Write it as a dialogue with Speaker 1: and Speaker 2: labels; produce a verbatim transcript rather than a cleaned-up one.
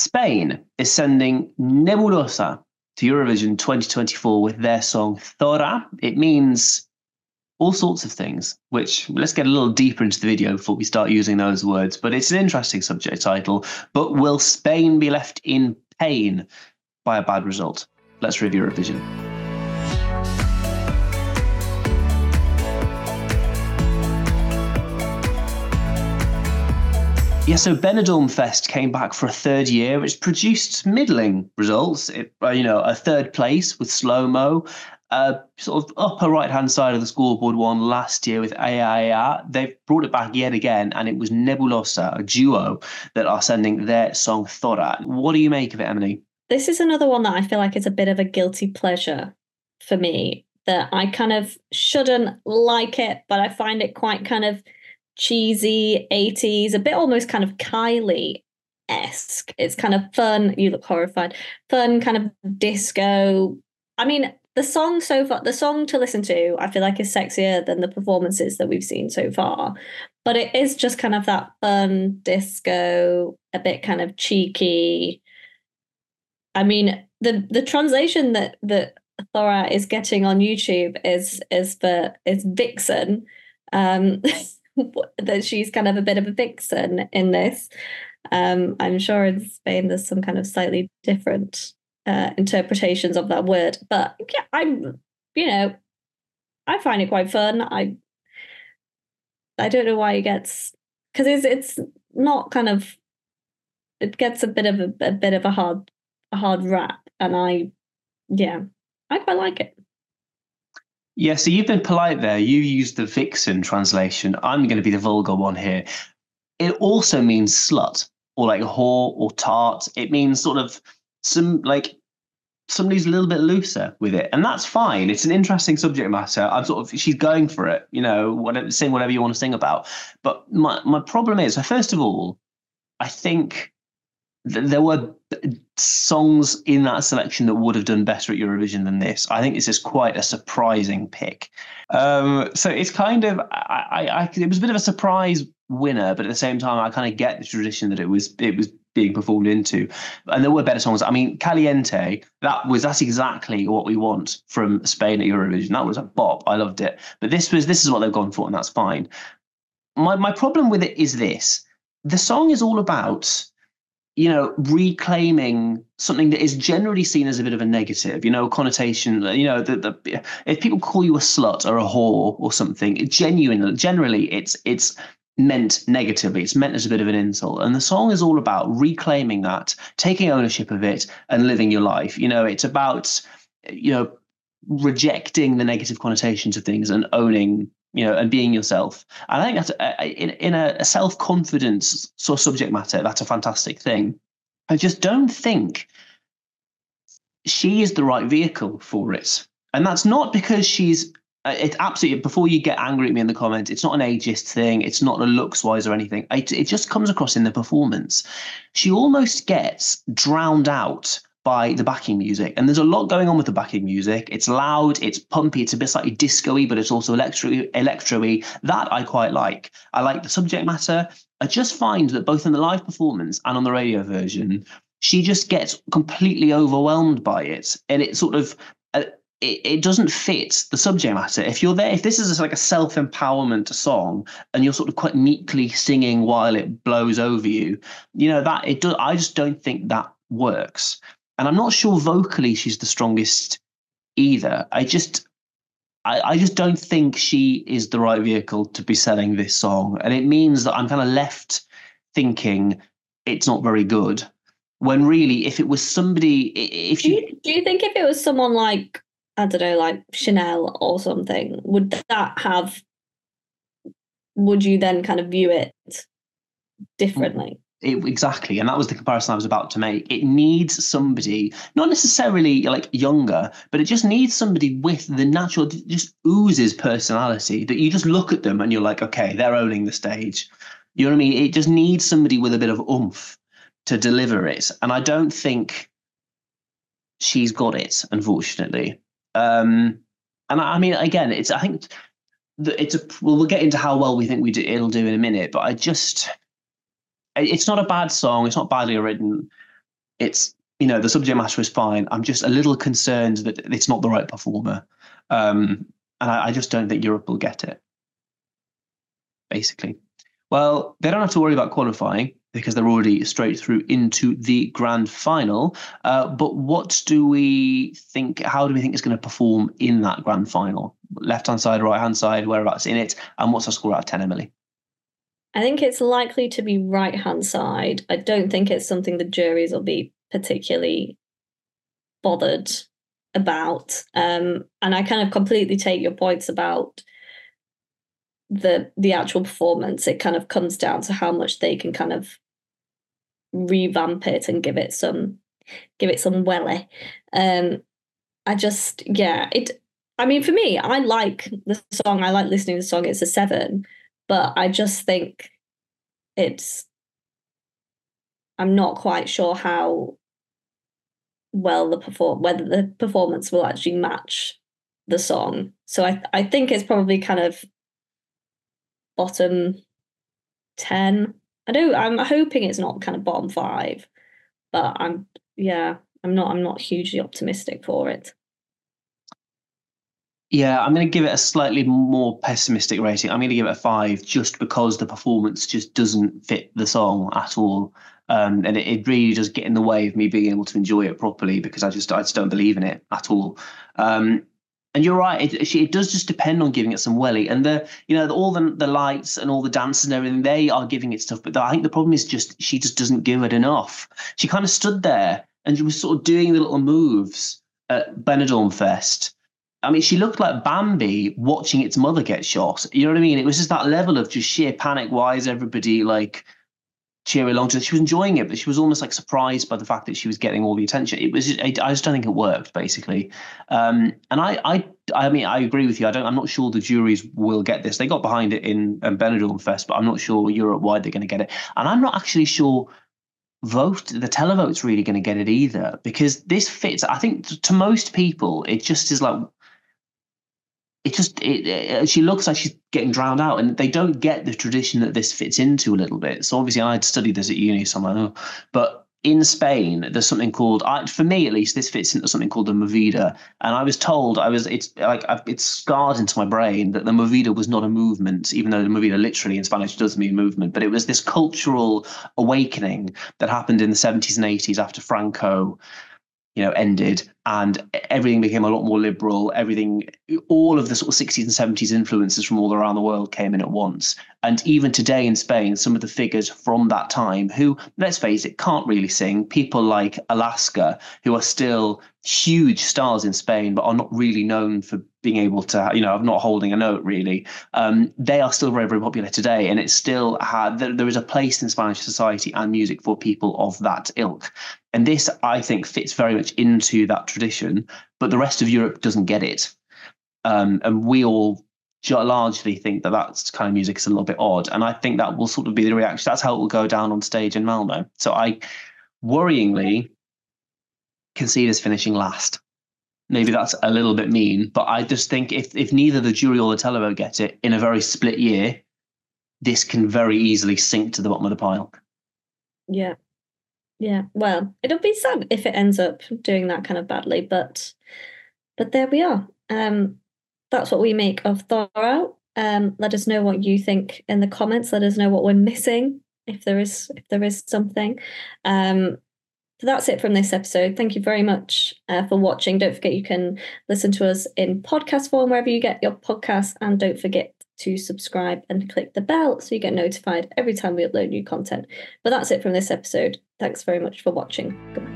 Speaker 1: Spain is sending Nebulosa to Eurovision twenty twenty-four with their song Thora. It means all sorts of things, which let's get a little deeper into the video before we start using those words. But it's an interesting subject title. But will Spain be left in pain by a bad result? Let's review Eurovision. Yeah, so Benidorm Fest came back for a third year, which produced middling results. It, uh, you know, a third place with Slow Mo, uh, sort of upper right-hand side of the scoreboard won last year with Aya. They've brought it back yet again, and it was Nebulosa, a duo, that are sending their song Thora. What do you make of it, Emily?
Speaker 2: This is another one that I feel like is a bit of a guilty pleasure for me, that I kind of shouldn't like it, but I find it quite kind of cheesy eighties, a bit almost kind of Kylie-esque. It's kind of fun. You look horrified. Fun kind of disco. I mean, the song so far, the song to listen to, I feel like is sexier than the performances that we've seen so far. But it is just kind of that fun disco, a bit kind of cheeky. I mean, the the translation that that Thora is getting on YouTube is is for is vixen. Um that she's kind of a bit of a vixen in this. Um, I'm sure in Spain there's some kind of slightly different uh, interpretations of that word. But yeah, I'm, you know, I find it quite fun. I I don't know why it gets, because it's it's not kind of, it gets a bit of a, a bit of a hard a hard rap, and I yeah, I quite like it.
Speaker 1: Yeah, so you've been polite there. You used the vixen translation. I'm going to be the vulgar one here. It also means slut or like whore or tart. It means sort of some like somebody who's a little bit looser with it. And that's fine. It's an interesting subject matter. I'm sort of, she's going for it, you know, whatever, sing whatever you want to sing about. But my, my problem is, so first of all, I think th- there were songs in that selection that would have done better at Eurovision than this. I think this is quite a surprising pick. Um, so it's kind of, I, I, I, it was a bit of a surprise winner, but at the same time, I kind of get the tradition that it was, it was being performed into, and there were better songs. I mean, Caliente, that was, that's exactly what we want from Spain at Eurovision. That was a bop. I loved it. But this was, this is what they've gone for, and that's fine. My, my problem with it is this: the song is all about, you know, reclaiming something that is generally seen as a bit of a negative, you know, connotation, you know, the, the, if people call you a slut or a whore or something, it genuinely, generally it's, it's meant negatively. It's meant as a bit of an insult. And the song is all about reclaiming that, taking ownership of it and living your life. You know, it's about, you know, rejecting the negative connotations of things and owning, you know, and being yourself. And I think that's a, in, in a, a self-confidence sort of subject matter, that's a fantastic thing. I just don't think she is the right vehicle for it. And that's not because she's, it absolutely, before you get angry at me in the comments, it's not an ageist thing. It's not a looks-wise or anything. It, it just comes across in the performance. She almost gets drowned out by the backing music. And there's a lot going on with the backing music. It's loud, it's pumpy, it's a bit slightly disco-y, but it's also electro electro-y. That I quite like. I like the subject matter. I just find that both in the live performance and on the radio version, she just gets completely overwhelmed by it. And it sort of, uh, it, it doesn't fit the subject matter. If you're there, if this is like a self-empowerment song and you're sort of quite meekly singing while it blows over you, you know, that it does, I just don't think that works. And I'm not sure vocally she's the strongest either. I just, I, I just don't think she is the right vehicle to be selling this song. And it means that I'm kind of left thinking it's not very good. When really, if it was somebody, if
Speaker 2: do
Speaker 1: you,
Speaker 2: you, do you think if it was someone like, I don't know, like Chanel or something, would that have, would you then kind of view it differently?
Speaker 1: It, exactly. And that was the comparison I was about to make. It needs somebody, not necessarily like younger, but it just needs somebody with the natural, just oozes personality, that you just look at them and you're like, okay, they're owning the stage. You know what I mean? It just needs somebody with a bit of oomph to deliver it. And I don't think she's got it, unfortunately. Um, and I, I mean, again, it's, I think that it's a, well, we'll get into how well we think we do, it'll do in a minute, but I just, it's not a bad song. It's not badly written. it's, you know, the subject matter is fine. I'm just a little concerned that it's not the right performer. Um, and I, I just don't think Europe will get it, basically. Well, they don't have to worry about qualifying because they're already straight through into the grand final. Uh, but what do we think? How do we think it's going to perform in that grand final? Left hand side, right hand side, whereabouts in it? And what's our score out of ten, Emily?
Speaker 2: I think it's likely to be right hand side. I don't think it's something the juries will be particularly bothered about. Um, and I kind of completely take your points about the the actual performance. It kind of comes down to how much they can kind of revamp it and give it some give it some welly. Um, I just yeah it. I mean, for me, I like the song. I like listening to the song. It's a seven, but I just think it's. I'm not quite sure how well the perform whether the performance will actually match the song. So I I think it's probably kind of bottom ten. I don't. I'm hoping it's not kind of bottom five, but I'm yeah. I'm not. I'm not hugely optimistic for it.
Speaker 1: Yeah, I'm going to give it a slightly more pessimistic rating. I'm going to give it a five just because the performance just doesn't fit the song at all. Um, and it, it really does get in the way of me being able to enjoy it properly because I just I just don't believe in it at all. Um, and you're right, it, it does just depend on giving it some welly. And the you know all the the lights and all the dances and everything, they are giving it stuff. But I think the problem is just she just doesn't give it enough. She kind of stood there and she was sort of doing the little moves at Benidorm Fest. I mean, she looked like Bambi watching its mother get shot. You know what I mean? It was just that level of just sheer panic. Why is everybody like cheering along to it? She was enjoying it, but she was almost like surprised by the fact that she was getting all the attention. It was, I just don't think it worked, basically. Um, and I, I, I mean, I agree with you. I don't. I'm not sure the juries will get this. They got behind it in um, Benidorm Fest, but I'm not sure Europe wide they're going to get it. And I'm not actually sure. Vote the televote's really going to get it either because this fits. I think to most people, it just is like. It just it, it, she looks like she's getting drowned out, and they don't get the tradition that this fits into a little bit. So obviously, I'd studied this at uni, so I'm like, oh. But in Spain, there's something called, I, for me at least, this fits into something called the movida. And I was told, I was it's like it's scarred into my brain that the movida was not a movement, even though the movida literally in Spanish does mean movement. But it was this cultural awakening that happened in the seventies and eighties after Franco. You know, ended and everything became a lot more liberal. Everything, all of the sort of sixties and seventies influences from all around the world came in at once. And even today in Spain, some of the figures from that time who, let's face it, can't really sing, people like Alaska, who are still huge stars in Spain, but are not really known for being able to, you know, not holding a note really. Um, they are still very, very popular today. And it's still had, there is a place in Spanish society and music for people of that ilk. And this, I think, fits very much into that tradition, but the rest of Europe doesn't get it. Um, and we all largely think that that kind of music is a little bit odd. And I think that will sort of be the reaction. That's how it will go down on stage in Malmo. So I, worryingly, can see this finishing last. Maybe that's a little bit mean, but I just think if, if neither the jury or the televote get it in a very split year, this can very easily sink to the bottom of the pile.
Speaker 2: Yeah. Yeah, well, it'll be sad if it ends up doing that kind of badly, but but there we are. Um, that's what we make of Thaw Out. Um, let us know what you think in the comments. Let us know what we're missing, if there is if there is something. Um, so that's it from this episode. Thank you very much uh, for watching. Don't forget you can listen to us in podcast form wherever you get your podcasts, and don't forget to subscribe and click the bell so you get notified every time we upload new content. But that's it from this episode. Thanks very much for watching. Goodbye.